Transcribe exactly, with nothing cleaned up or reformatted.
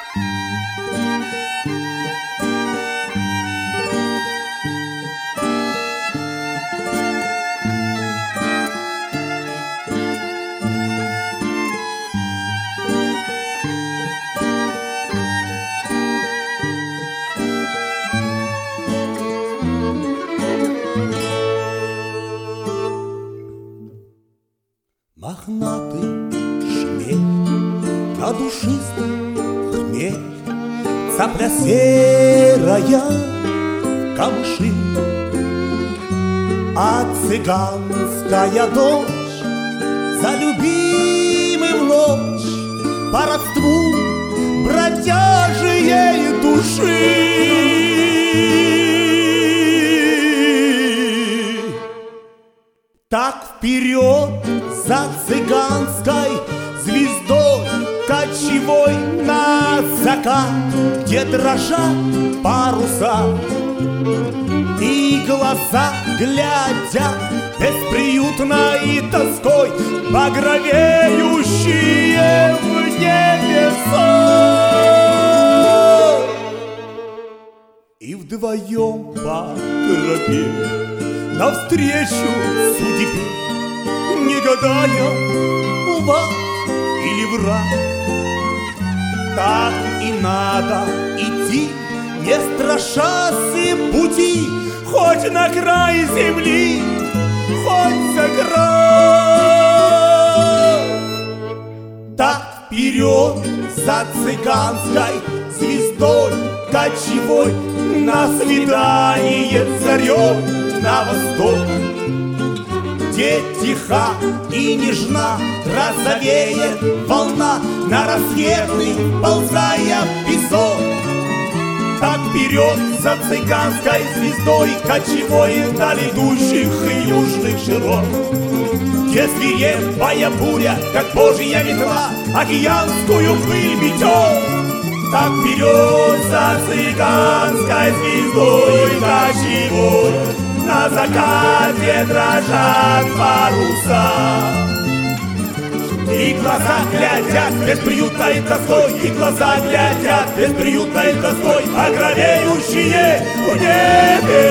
Мохнатый шмель, надушистый хмель, цапля серая в камыши, а цыганская дочь за любимым ночь по родству бродяжией души. Так вперед за цыганской звездой кочевой на закат, где дрожат паруса, и глаза глядят бесприютной тоской, багровеющие в небеса. И вдвоем по тропе навстречу судьбе, не гадая, лад или враг, так и надо идти, не страшась пути, хоть на край земли, хоть за край. Так вперед за цыганской звездой кочевой на свидание зарей на восток, где тиха и нежна розовеет волна на рассветный, ползая в песок. Так вперед за цыганской звездой кочевой вдаль идущих южных широт, где свирепая буря, как божья метла, океанскую пыль метет. Так вперед за цыганской звездой кочевой на закате дрожат паруса, и глаза глядят бесприютной тоской, и глаза глядят бесприютной тоской, багровеющие в небе.